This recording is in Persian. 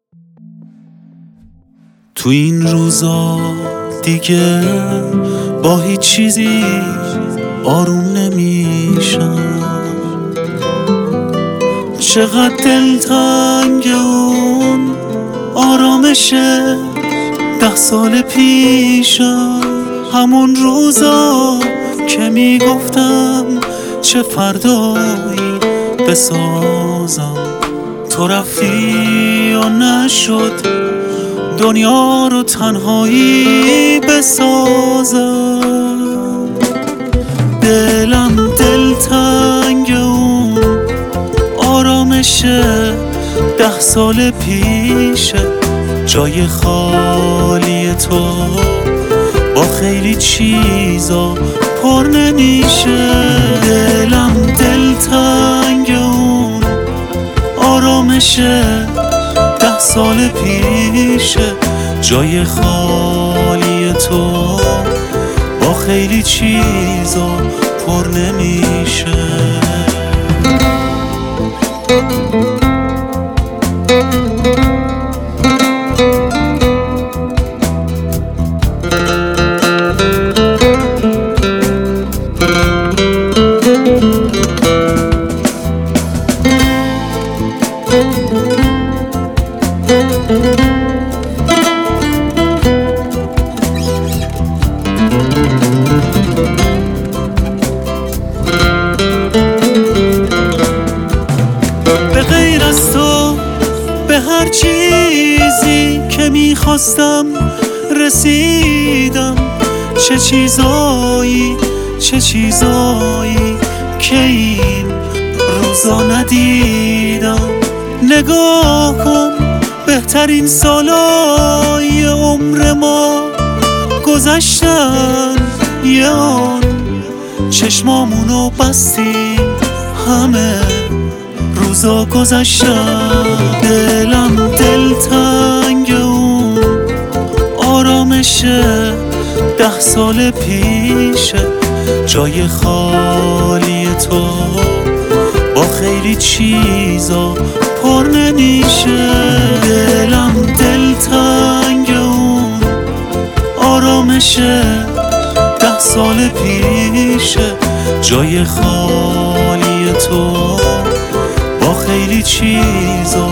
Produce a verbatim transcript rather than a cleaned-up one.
تو این روزا دیگه با هیچ چیزی آروم نمیشم، چقدر دلتنگ اون آرامش ده سال پیشم. همون روزا که میگفتم چه فردایی بسازم، تو رفتی و نشد دنیا رو تنهایی بسازم. دلم دلتنگ اون آرامش ده سال پیشه، جای خالی تو با خیلی چیزا پر نمیشه. دلم دلتنگ اون آرامش ده سال پیشه، جای خالی تو با خیلی چیزا پر نمیشه. به غیر از تو به هر چیزی که میخواستم رسیدم، چه چیزایی چه چیزایی که این روزا ندیدم. نگاه کن بهترین سالای عمر ما گذشتن، یه آن چشمامونو بستیم همه روزا گذشتن. دلم دلتنگ اون آرامش ده سال پیشه، جای خالی تو با خیلی چیزا پر نمیشه. دلم دلتنگ اون آرامش ده سال پیشه، جای خالی تو با خیلی چیزا